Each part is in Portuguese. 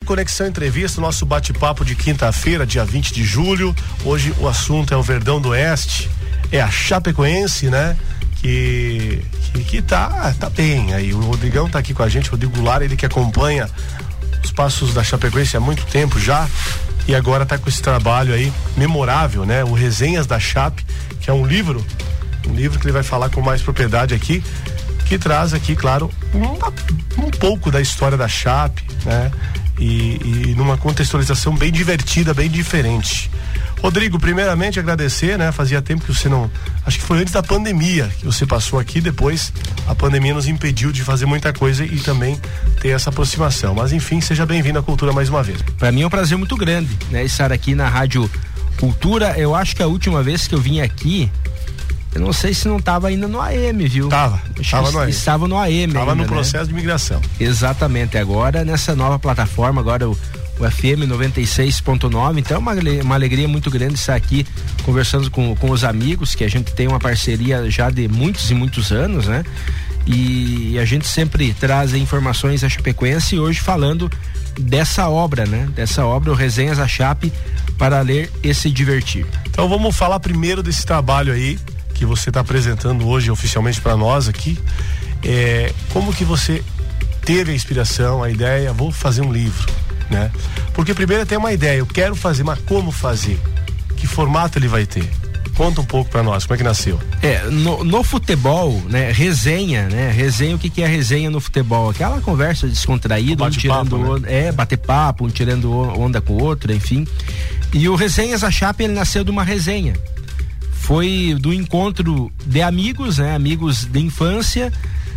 Conexão Entrevista, nosso bate-papo de quinta-feira, dia 20 de julho. Hoje o assunto é o Verdão do Oeste, é a Chapecoense, né? Que tá bem aí. O Rodrigão tá aqui com a gente, o Rodrigo Goulart, ele que acompanha os passos da Chapecoense há muito tempo já, e agora tá com esse trabalho aí memorável, né? O Resenhas da Chape, que é um livro que ele vai falar com mais propriedade aqui, que traz aqui, claro, um pouco da história da Chape, né? E numa contextualização bem divertida, bem diferente. Rodrigo, primeiramente agradecer, né? Fazia tempo que você não... Acho que foi antes da pandemia que você passou aqui, depois a pandemia nos impediu de fazer muita coisa e também ter essa aproximação. Mas enfim, seja bem-vindo à Cultura mais uma vez. Para mim é um prazer muito grande, né? Estar aqui na Rádio Cultura. Eu acho que a última vez que eu vim aqui, eu não sei se não estava ainda no AM, viu? Estava no AM. Estava no AM. Estava no processo, né? De migração. Exatamente. Agora, nessa nova plataforma, agora o FM 96.9, então é uma alegria muito grande estar aqui conversando com os amigos, que a gente tem uma parceria já de muitos e muitos anos, né? E a gente sempre traz informações da Chapecoense, e hoje falando dessa obra, né? Dessa obra, o Resenhas da Chape, para ler e se divertir. Então vamos falar primeiro desse trabalho aí que você está apresentando hoje oficialmente para nós aqui. Como que você teve a inspiração, a ideia, vou fazer um livro, né? Porque primeiro tem uma ideia, eu quero fazer, mas como fazer? Que formato ele vai ter? Conta um pouco para nós, como é que nasceu? No futebol, né, resenha, o que é resenha no futebol? Aquela conversa descontraída, um tirando, né? Bater papo, um tirando onda com o outro, enfim. E o Resenhas da Chape, ele nasceu de uma resenha. Foi do encontro de amigos, né? Amigos de infância,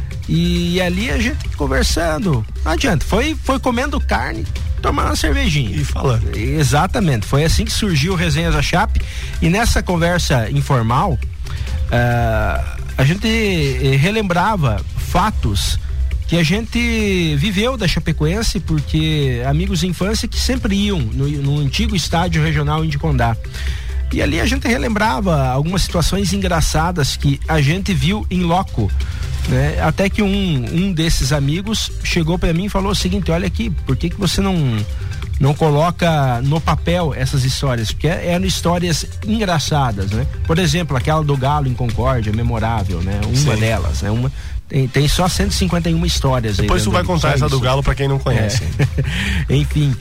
e ali a gente conversando, não adianta, foi comendo carne, tomando uma cervejinha e falando. Exatamente, foi assim que surgiu o Resenhas da Chape. E nessa conversa informal, a gente relembrava fatos que a gente viveu da Chapecoense, porque amigos de infância que sempre iam no antigo estádio regional Indicondá. E ali a gente relembrava algumas situações engraçadas que a gente viu em loco, né? Até que um desses amigos chegou para mim e falou o seguinte: olha aqui, por que você não coloca no papel essas histórias? Porque eram histórias engraçadas, né? Por exemplo, aquela do Galo em Concórdia, memorável, né? Uma delas, né? Tem só 151 histórias. Depois tu vai contar essa do Galo para quem não conhece. Enfim,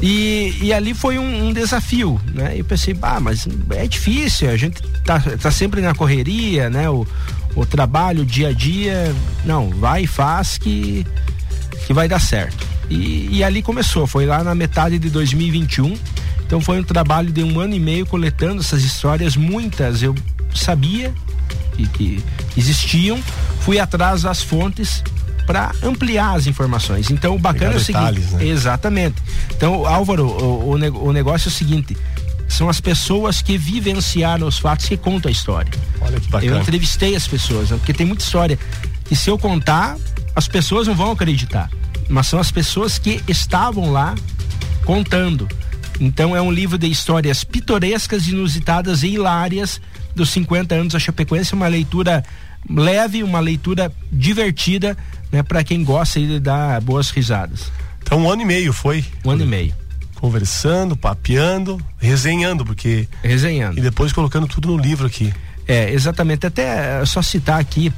e ali foi um desafio, né? Eu pensei, mas é difícil, a gente tá sempre na correria, né? O trabalho, o dia a dia, não, vai e faz que vai dar certo. E ali começou, foi lá na metade de 2021, então foi um trabalho de 1 ano e meio coletando essas histórias, muitas eu sabia que existiam, fui atrás das fontes para ampliar as informações. Então o bacana é o seguinte, detalhes, né? Exatamente. Então, Álvaro, o negócio é o seguinte: são as pessoas que vivenciaram os fatos que contam a história. Olha que bacana. Eu entrevistei as pessoas, né? Porque tem muita história que, se eu contar, as pessoas não vão acreditar, mas são as pessoas que estavam lá contando. Então é um livro de histórias pitorescas, inusitadas e hilárias dos 50 anos da Chapecoense, uma leitura leve, uma leitura divertida, né, para quem gosta de dar boas risadas. Então 1 ano e meio foi? 1 ano e meio. Conversando, papeando, resenhando, porque... Resenhando. E depois colocando tudo no livro aqui. Exatamente, até só citar aqui,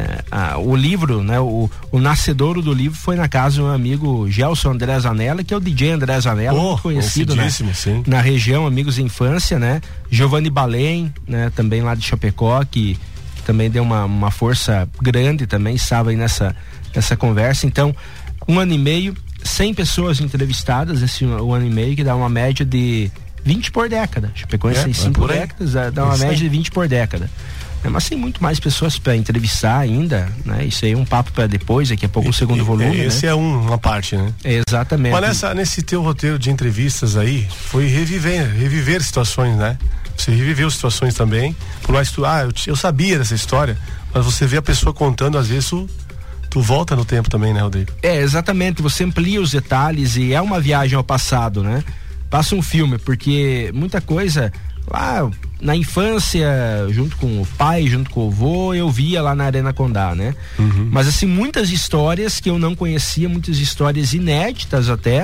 o livro, né, o nascedouro do livro foi na casa do meu amigo Gelson André Zanella, que é o DJ André Zanella, muito conhecido, né, na região, amigos de infância, né? Giovanni Balém, né, também lá de Chapecó, que também deu uma força grande, também estava aí nessa conversa. Então, 1 ano e meio, 100 pessoas entrevistadas esse 1 ano e meio, que dá uma média de 20 por década. Chapecoense tem 5 décadas, dá uma média de 20 por década. Mas tem muito mais pessoas para entrevistar ainda, né? Isso aí é um papo para depois, daqui a pouco o segundo volume. Esse, né? É uma parte, né? Exatamente. Mas nesse teu roteiro de entrevistas aí, foi reviver situações, né? Você reviveu situações também, por mais que eu sabia dessa história, mas você vê a pessoa contando, às vezes tu volta no tempo também, né, Rodrigo? Exatamente, você amplia os detalhes e é uma viagem ao passado, né? Passa um filme, porque muita coisa lá na infância, junto com o pai, junto com o avô, eu via lá na Arena Condá, né? Uhum. Mas assim, muitas histórias que eu não conhecia, muitas histórias inéditas até,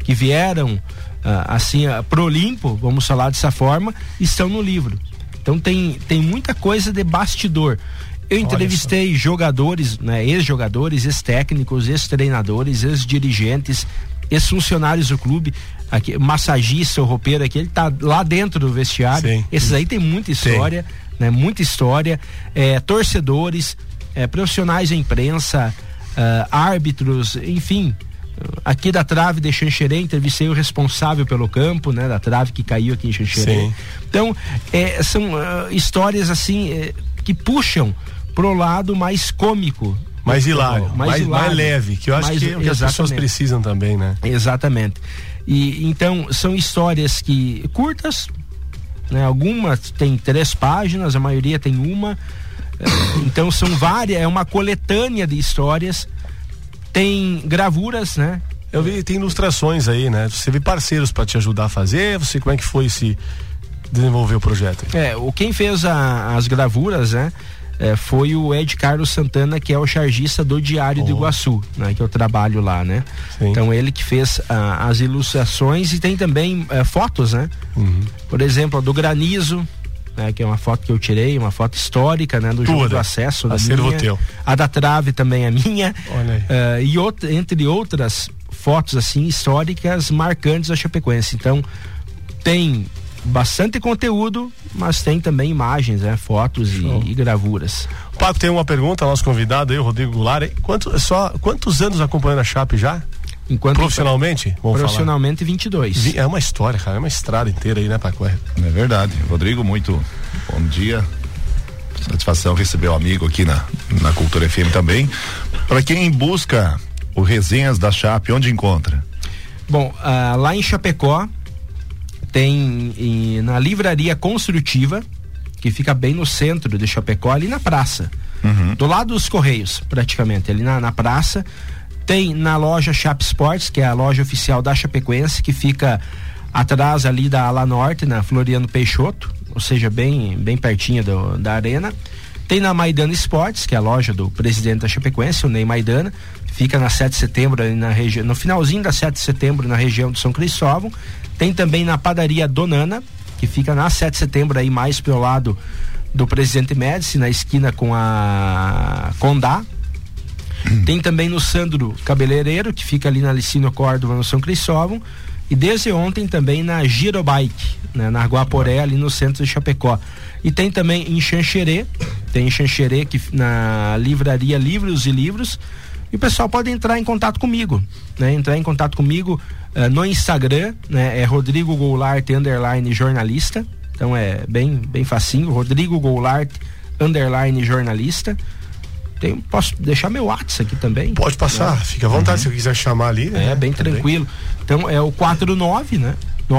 que vieram pro Olimpo, vamos falar dessa forma, estão no livro. Então tem muita coisa de bastidor. Eu entrevistei jogadores, né, ex-jogadores, ex-técnicos, ex-treinadores, ex-dirigentes, ex-funcionários do clube, aqui, massagista, o roupeiro aqui, ele tá lá dentro do vestiário. Sim. Esses aí tem muita história, né? Muita história, torcedores, profissionais da imprensa, árbitros, enfim. Aqui da trave de Xanxerê, entrevistei o responsável pelo campo, né, da trave que caiu aqui em Xanxerê. Sim. Então, são histórias assim que puxam pro lado mais cômico, mais hilário, mais leve, que eu acho que é o que as pessoas precisam também, né? Exatamente. E então são histórias que curtas, né? Algumas tem 3 páginas, a maioria tem uma. Então são várias, é uma coletânea de histórias. Tem gravuras, né? Eu vi, tem ilustrações aí, né? Você vê parceiros para te ajudar a fazer. Você, como é que foi se desenvolver o projeto? Quem fez as gravuras, né? Foi o Ed Carlos Santana, que é o chargista do Diário do Iguaçu, né? Que eu trabalho lá, né? Sim. Então ele que fez as ilustrações, e tem também fotos, né? Uhum. Por exemplo, a do Granizo, né? Que é uma foto que eu tirei, uma foto histórica, né? Do jogo do acesso, da minha. A da trave também é minha. E entre outras fotos assim históricas marcantes da Chapecoense. Então tem bastante conteúdo, mas tem também imagens, né? Fotos e gravuras. Paco, tem uma pergunta, nosso convidado aí, o Rodrigo Goulart. Quantos anos acompanhando a Chape já? Profissionalmente? Profissionalmente, 22. É uma história, cara, é uma estrada inteira aí, né, Paco? É verdade. Rodrigo, muito bom dia. Satisfação receber o amigo aqui na Cultura FM também. Para quem busca o Resenhas da Chape, onde encontra? Bom, lá em Chapecó tem na Livraria Construtiva, que fica bem no centro de Chapecó, ali na praça, do lado dos Correios, praticamente, ali na praça. Tem na loja Chape Sports, que é a loja oficial da Chapecoense, que fica atrás ali da ala norte, na Floriano Peixoto, ou seja, bem pertinho da arena. Tem na Maidana Sports, que é a loja do presidente da Chapecoense, o Ney Maidana, fica na 7 de setembro, ali na região, no finalzinho da 7 de setembro, na região de São Cristóvão. Tem também na padaria Donana, que fica na 7 de setembro, aí mais pelo lado do Presidente Médici, na esquina com a Condá. Tem também no Sandro Cabeleireiro, que fica ali na Licínio Córdova, no São Cristóvão. E desde ontem também na Girobike, né, na Guaporé, ali no centro de Chapecó. E tem também em Xanxerê, que na livraria Livros e Livros. E o pessoal pode entrar em contato comigo, né? No Instagram, né? É Rodrigo Goulart _jornalista. Então é bem facinho, Rodrigo Goulart _jornalista. Posso deixar meu WhatsApp aqui também? Pode passar, né? Fica à vontade, se eu quiser chamar ali. Bem tranquilo. Então é o 49, né?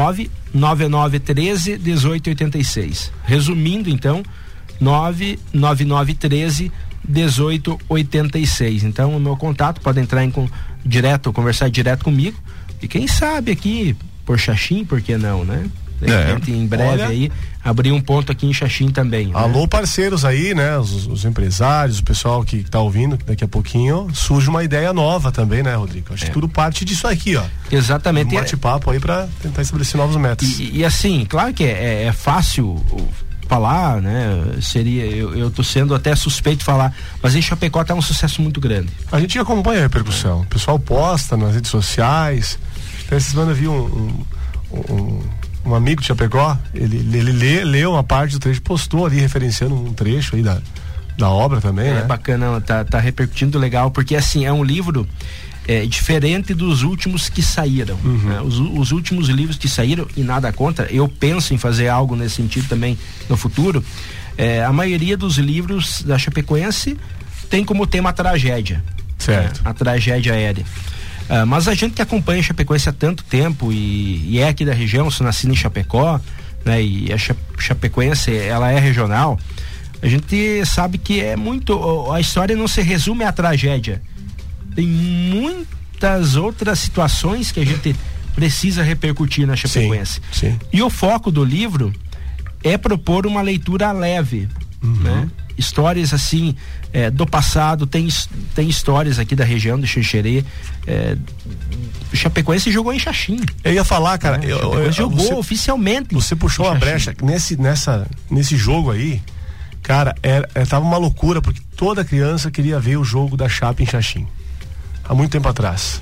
99913 1886. Resumindo, então, 99913 1886. Então o meu contato, pode entrar conversar direto comigo, e quem sabe aqui por Xaxim, por que não, né? De repente, em breve aí abrir um ponto aqui em Xaxim também. Alô, né? Parceiros aí, né? Os empresários, o pessoal que tá ouvindo, daqui a pouquinho surge uma ideia nova também, né, Rodrigo? Acho que tudo parte disso aqui, ó. Exatamente. Um bate-papo aí pra tentar estabelecer novos metas. E assim, claro que é fácil falar, né? Eu tô sendo até suspeito de falar, mas em Chapecó tá um sucesso muito grande. A gente acompanha a repercussão. O pessoal posta nas redes sociais. Até essa semana vi um amigo de Chapecó, ele leu uma parte do trecho, postou ali referenciando um trecho aí da obra também, né? Bacana, tá repercutindo legal, porque assim, é um livro diferente dos últimos que saíram, né? Os últimos livros que saíram, e nada contra, eu penso em fazer algo nesse sentido também no futuro. A maioria dos livros da Chapecoense tem como tema a tragédia, certo? A tragédia aérea. Mas a gente que acompanha a Chapecoense há tanto tempo e é aqui da região, sou nascido em Chapecó, né? E a Chapecoense, ela é regional. A gente sabe que a história não se resume à tragédia. Tem muitas outras situações que a gente precisa repercutir na Chapecoense. Sim. E o foco do livro é propor uma leitura leve, né? histórias assim do passado, tem histórias aqui da região do Xanxerê. O Chapecoense jogou em Xaxim. Eu ia falar, cara, jogou oficialmente. Você puxou uma brecha nesse jogo aí, cara, tava uma loucura, porque toda criança queria ver o jogo da Chape em Xaxim, há muito tempo atrás.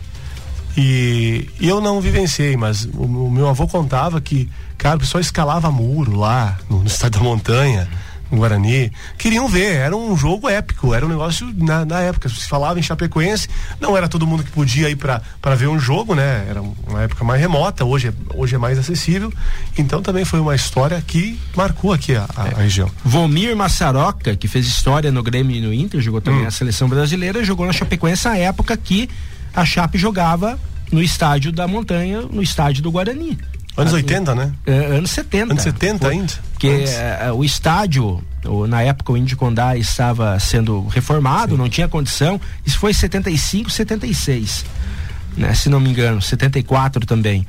E eu não vivenciei, mas o meu avô contava que, cara, o pessoal escalava muro lá no Estádio da Montanha, no Guarani. Queriam ver, era um jogo épico, era um negócio na época. Se falava em Chapecoense, não era todo mundo que podia ir pra ver um jogo, né? Era uma época mais remota, hoje é mais acessível. Então também foi uma história que marcou aqui a região. Volmir Massaroca, que fez história no Grêmio e no Inter, jogou também a seleção brasileira, jogou na Chapecoense na época que a Chape jogava no Estádio da Montanha, no Estádio do Guarani. Anos 80, né? Anos 70. Anos 70 ainda? Porque o estádio, na época o Indy Condá estava sendo reformado, não tinha condição. Isso foi em 75, 76, né? Se não me engano, 74 também.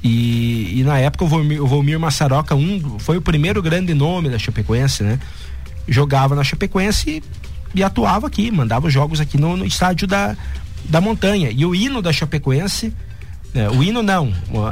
E na época o Volmir Massaroca foi o primeiro grande nome da Chapecoense, né? Jogava na Chapecoense e atuava aqui, mandava jogos aqui no Estádio da Montanha. E o hino da Chapecoense, o hino não,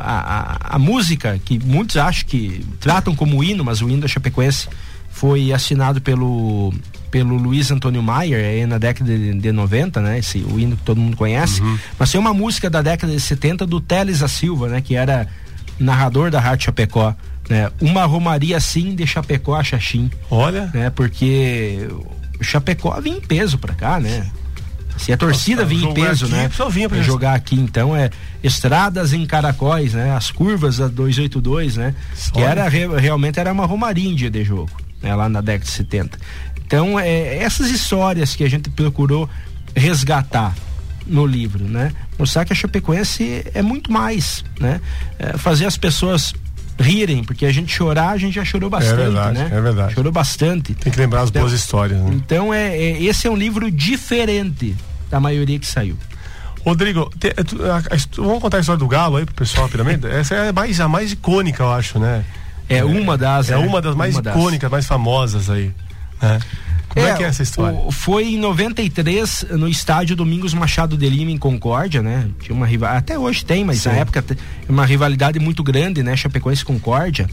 a música, que muitos acham que tratam como hino, mas o hino da Chapecoense foi assinado pelo Luiz Antônio Maier na década de 90, né? O hino que todo mundo conhece. Mas tem uma música da década de 70 do Teles da Silva, né? Que era narrador da Rádio Chapecó, né? Uma romaria assim de Chapecó a Xaxim. Olha, né? Porque o Chapecó vinha em peso pra cá, né? Se a torcida vinha em peso, aqui, né? Só vinha pra jogar aqui, então estradas em Caracóis, né? As curvas da 282, né? Que realmente era uma romaria em dia de jogo, né? Lá na década de 70. Então, essas histórias que a gente procurou resgatar no livro, né? Mostrar que a Chapecoense é muito mais, né? Fazer as pessoas rirem, porque a gente já chorou bastante, né? É verdade. Chorou bastante. Tem que lembrar as boas histórias, né? Então esse é um livro diferente da maioria que saiu. Rodrigo, vamos contar a história do Galo aí pro pessoal rapidamente? Essa é a mais icônica, eu acho, né? Uma das mais icônicas, mais famosas aí, né? Como é que é essa história? Foi em 93 no estádio Domingos Machado de Lima, em Concórdia, né? Tinha uma rivalidade, até hoje tem, mas na época uma rivalidade muito grande, né? Chapecoense e Concórdia,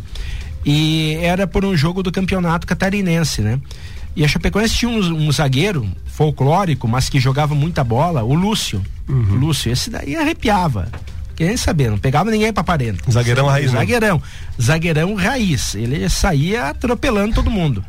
e era por um jogo do campeonato catarinense, né? E a Chapecoense tinha um zagueiro folclórico, mas que jogava muita bola, o Lúcio. O Lúcio, esse daí arrepiava. Querem saber, não pegava ninguém pra parede. Zagueirão raiz, né? Zagueirão raiz. Ele saía atropelando todo mundo.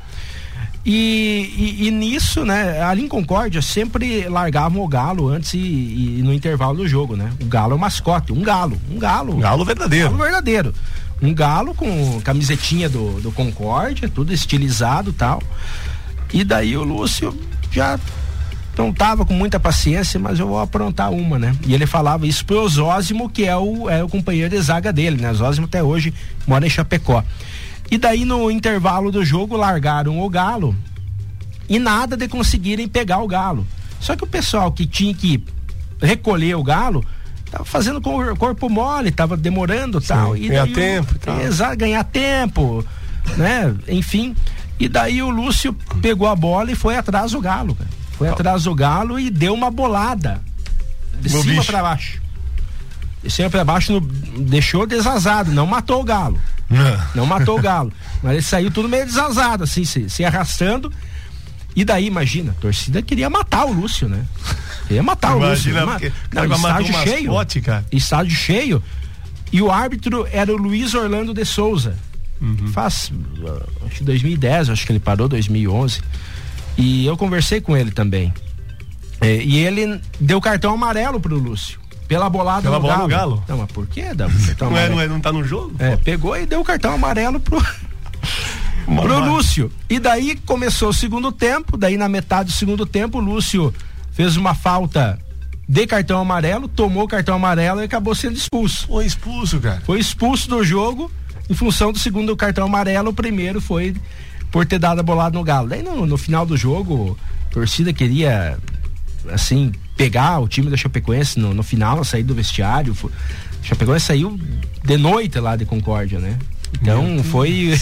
E nisso, né, ali em Concórdia sempre largavam o Galo antes e no intervalo do jogo, né? O Galo é o mascote, um galo verdadeiro. Um galo com camisetinha do Concórdia, tudo estilizado e tal. E daí o Lúcio já não tava com muita paciência, mas eu vou aprontar uma, né? E ele falava isso pro Osósimo, que é o companheiro de zaga dele, né? Osósimo até hoje mora em Chapecó. E daí no intervalo do jogo largaram o Galo e nada de conseguirem pegar o Galo. Só que o pessoal que tinha que recolher o Galo tava fazendo corpo mole, tava demorando e tal. E ganhar tempo e tal. Exato, ganhar tempo, né? Enfim. E daí o Lúcio pegou a bola e foi atrás do Galo, cara. Foi atrás do Galo e deu uma bolada de cima pra baixo. De cima pra baixo, deixou desazado, não matou o Galo. Não matou o Galo, mas ele saiu tudo meio desazado, assim, se arrastando. E daí, imagina, a torcida queria matar o Lúcio, né? Queria matar o Lúcio. Estádio cheio. Estádio cheio. E o árbitro era o Luiz Orlando de Souza. Faz, acho que 2010, acho que ele parou, 2011. E eu conversei com ele também. E ele deu cartão amarelo pro Lúcio. Pela bolada no Galo. Não, mas por quê? Não tá no jogo? Pegou e deu o cartão amarelo pro Lúcio. E daí começou o segundo tempo, daí na metade do segundo tempo o Lúcio fez uma falta de cartão amarelo, tomou o cartão amarelo e acabou sendo expulso. Foi expulso, cara. Foi expulso do jogo em função do segundo cartão amarelo. O primeiro foi por ter dado a bolada no Galo. Daí no final do jogo, a torcida queria, assim, pegar o time da Chapecoense no final, sair do vestiário. A Chapecoense saiu de noite lá de Concórdia, né? Então foi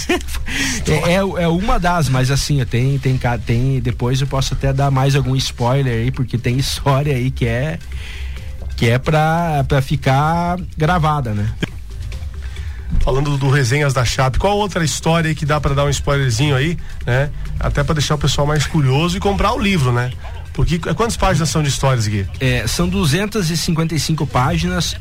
é uma das, mas assim, tem depois eu posso até dar mais algum spoiler aí, porque tem história aí que é pra ficar gravada, né? Falando do Resenhas da Chape, qual outra história aí que dá pra dar um spoilerzinho aí, né? Até pra deixar o pessoal mais curioso e comprar o livro, né? Porque quantas páginas são de histórias, Gui? São 255 páginas,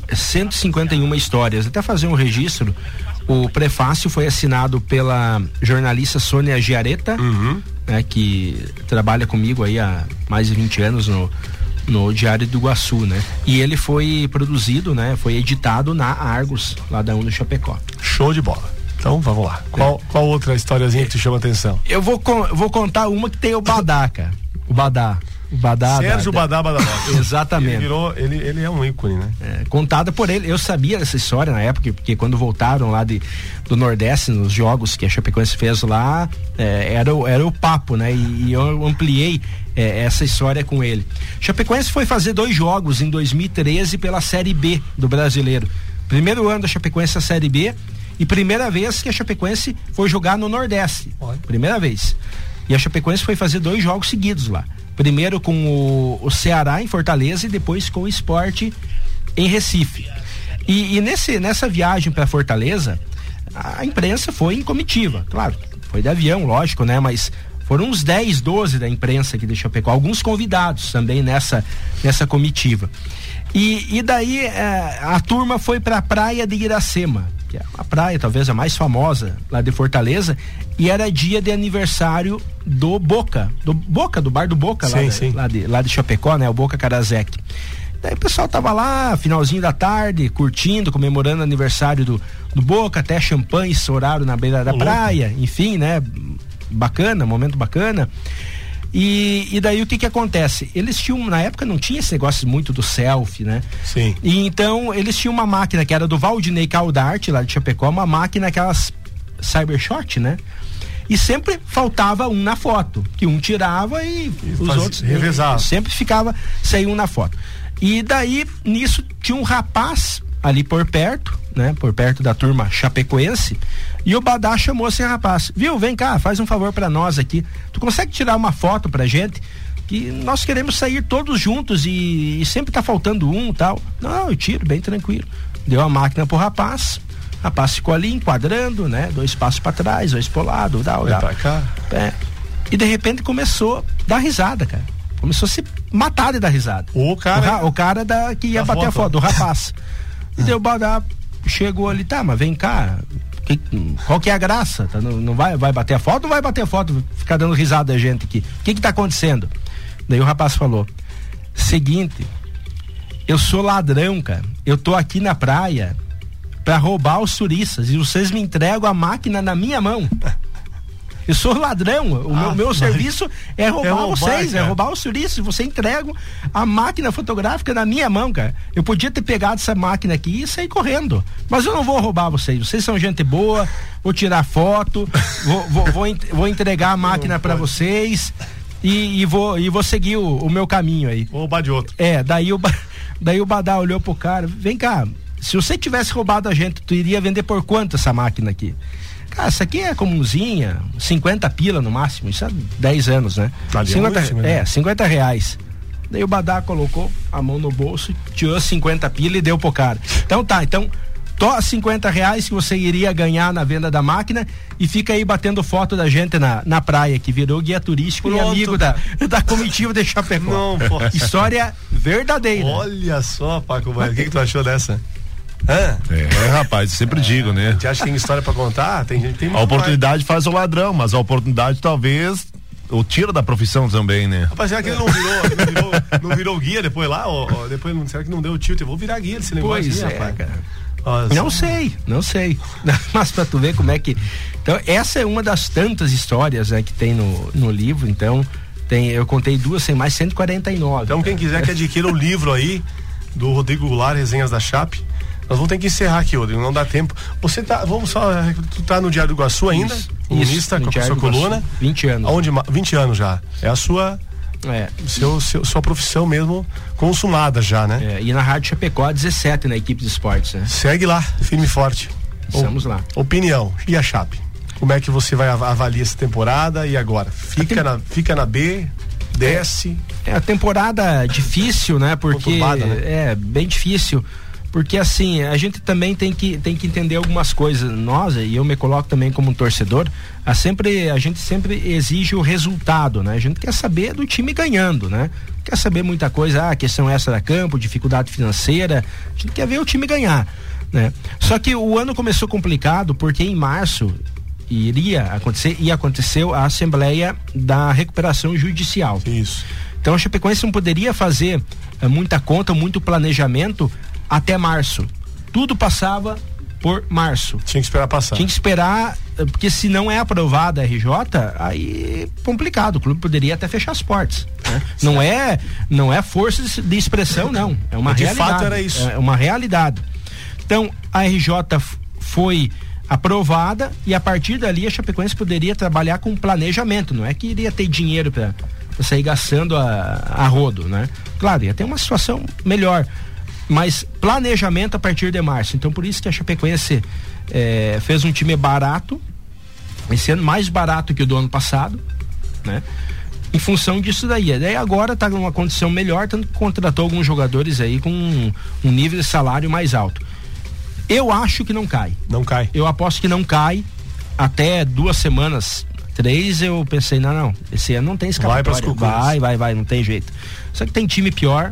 151 histórias. Até fazer um registro, o prefácio foi assinado pela jornalista Sônia Giaretta, né, que trabalha comigo aí há mais de 20 anos no Diário do Iguaçu, né? E ele foi produzido, né? Foi editado na Argos, lá da Uno Chapecó. Show de bola. Então, vamos lá. Qual outra historiazinha que te chama a atenção? Eu vou contar uma que tem o Badá, cara. O Badá. Sérgio Badá Badaló. Exatamente. Ele é um ícone, né? Contada por ele. Eu sabia dessa história na época, porque quando voltaram lá do Nordeste, nos jogos que a Chapecoense fez lá, era o papo, né? E eu ampliei essa história com ele. Chapecoense foi fazer 2 jogos em 2013 pela Série B do Brasileiro. Primeiro ano da Chapecoense a Série B e primeira vez que a Chapecoense foi jogar no Nordeste. Primeira vez. E a Chapecoense foi fazer 2 jogos seguidos lá. Primeiro com o Ceará em Fortaleza e depois com o Sport em Recife. E nessa viagem para Fortaleza, a imprensa foi em comitiva. Claro, foi de avião, lógico, né? Mas foram uns 10, 12 da imprensa aqui de Chapecó, alguns convidados também nessa comitiva. E daí a turma foi para a praia de Iracema, que é a praia talvez a mais famosa lá de Fortaleza, e era dia de aniversário do Boca, do bar do Boca, lá de Chapecó, né? O Boca Karasek. Daí o pessoal tava lá, finalzinho da tarde, curtindo, comemorando o aniversário do Boca, até champanhe estouraram na beira da praia, enfim, né? Bacana, momento bacana. E daí o que acontece? Eles tinham, na época não tinha esse negócio muito do selfie, né? Sim. E então eles tinham uma máquina que era do Valdinei Caldarte, lá de Chapecó, uma máquina aquelas Cybershot, né? E sempre faltava um na foto, que um tirava e os outros revezavam. Sempre saía um na foto. E daí, nisso, tinha um rapaz ali por perto, né? Por perto da turma chapecoense, e o Badá chamou esse rapaz, viu? Vem cá, faz um favor pra nós aqui, tu consegue tirar uma foto pra gente? Que nós queremos sair todos juntos e sempre tá faltando um e tal. Não, eu tiro, bem tranquilo. Deu a máquina pro rapaz ficou ali enquadrando, né? 2 passos pra trás, 2 pro lado, dá. Pra cá. E de repente começou a dar risada, cara. Começou a se matar de dar risada. O cara que ia bater a foto, do rapaz. E daí o Badá chegou ali, tá, mas vem cá, qual que é a graça? Tá, não vai bater a foto ou vai bater a foto, ficar dando risada da gente aqui? O que tá acontecendo? Daí o rapaz falou, seguinte, eu sou ladrão, cara, eu tô aqui na praia pra roubar os turistas e vocês me entregam a máquina na minha mão. Eu sou ladrão, o meu serviço é roubar vocês, cara. É roubar os turistas, você entrega a máquina fotográfica na minha mão, cara. Eu podia ter pegado essa máquina aqui e sair correndo, mas eu não vou roubar vocês são gente boa, vou tirar foto, vou entregar a máquina pra vocês e vou seguir o meu caminho aí. Vou roubar de outro. Daí o Badá olhou pro cara, vem cá, se você tivesse roubado a gente, tu iria vender por quanto essa máquina aqui? Cara, essa aqui é comunzinha, 50 pila no máximo, isso há 10 anos, né? 50 reais. Daí o Badá colocou a mão no bolso, tirou 50 pila e deu pro cara. Então tá, tô 50 reais que você iria ganhar na venda da máquina e fica aí batendo foto da gente na praia, que virou guia turístico. Pronto. E amigo da comitiva de Chapecó. Não, pô. História verdadeira. Olha só, Paco, o que tu achou dessa? Rapaz, sempre digo, né? A gente acha que tem história pra contar, tem gente que tem. A oportunidade faz o ladrão, mas a oportunidade talvez o tira da profissão também, né? Rapaz, será que ele não virou guia depois lá? Depois, será que não deu o tilt? Eu vou virar guia desse negócio. Pois rapaz. Cara. Não sei. Mas pra tu ver como é que. Então, essa é uma das tantas histórias, né, que tem no livro. Então, eu contei 2, tem mais 149. Então, quem quiser que adquira o livro aí do Rodrigo Goulart, Resenhas da Chape. Nós vamos ter que encerrar aqui, Rodrigo, não dá tempo. Tu tá no Diário do Iguaçu ainda? Comunista, com a sua coluna? 20 anos. 20 anos já. É a sua sua profissão mesmo consumada já, né? E na Rádio Chapecó 17 na equipe de esportes, né? Segue lá, firme e forte. Estamos lá. Opinião, e a Chape? Como é que você vai avaliar essa temporada e agora? Fica na B, desce? É a temporada difícil, né? Porque né? É bem difícil. Porque assim, a gente também tem que entender algumas coisas. Nós, e eu me coloco também como um torcedor, a gente sempre exige o resultado, né? A gente quer saber do time ganhando, né? Quer saber muita coisa, questão extra-campo, dificuldade financeira, a gente quer ver o time ganhar, né? Só que o ano começou complicado porque em março aconteceu a Assembleia da Recuperação Judicial. Isso. Então a Chapecoense não poderia fazer muita conta, muito planejamento até março. Tudo passava por março. Tinha que esperar passar. Tinha que esperar, porque se não é aprovada a RJ, aí complicado, o clube poderia até fechar as portas, né? Não é força de expressão, não. É uma realidade. De fato era isso. É uma realidade. Então, a RJ foi aprovada e a partir dali a Chapecoense poderia trabalhar com planejamento, não é que iria ter dinheiro para sair gastando a rodo, né? Claro, ia ter uma situação melhor, mas planejamento a partir de março. Então por isso que a Chapecoense fez um time barato, esse ano mais barato que o do ano passado, né? Em função disso daí. Daí agora está numa condição melhor, tanto que contratou alguns jogadores aí com um nível de salário mais alto. Eu acho que não cai. Não cai. Eu aposto que não cai. Até 2 semanas, 3, eu pensei, não, esse ano não tem escapatória. Vai, não tem jeito. Só que tem time pior.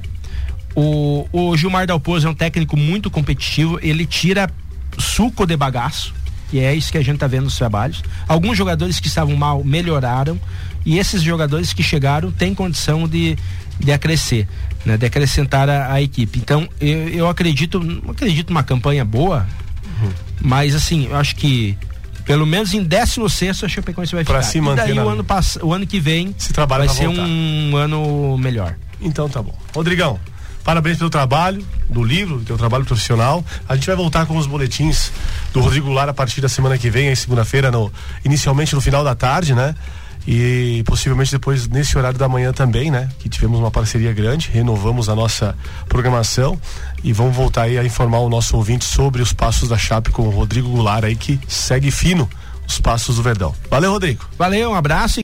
O Gilmar Dalpozo é um técnico muito competitivo, ele tira suco de bagaço, e é isso que a gente tá vendo nos trabalhos. Alguns jogadores que estavam mal melhoraram, e esses jogadores que chegaram têm condição de acrescer, né? De acrescentar a equipe. Então eu acredito numa campanha boa, mas assim, eu acho que pelo menos em 16º a Chapecoense vai ficar. Se manter, e daí o ano que vem vai ser um ano melhor. Então tá bom. Rodrigão, parabéns pelo trabalho, do livro, teu trabalho profissional. A gente vai voltar com os boletins do Rodrigo Lara a partir da semana que vem, aí segunda-feira, inicialmente no final da tarde, né? E possivelmente depois nesse horário da manhã também, né? Que tivemos uma parceria grande, renovamos a nossa programação e vamos voltar aí a informar o nosso ouvinte sobre os passos da Chape com o Rodrigo Goulart aí, que segue fino os passos do Verdão. Valeu, Rodrigo. Valeu, um abraço.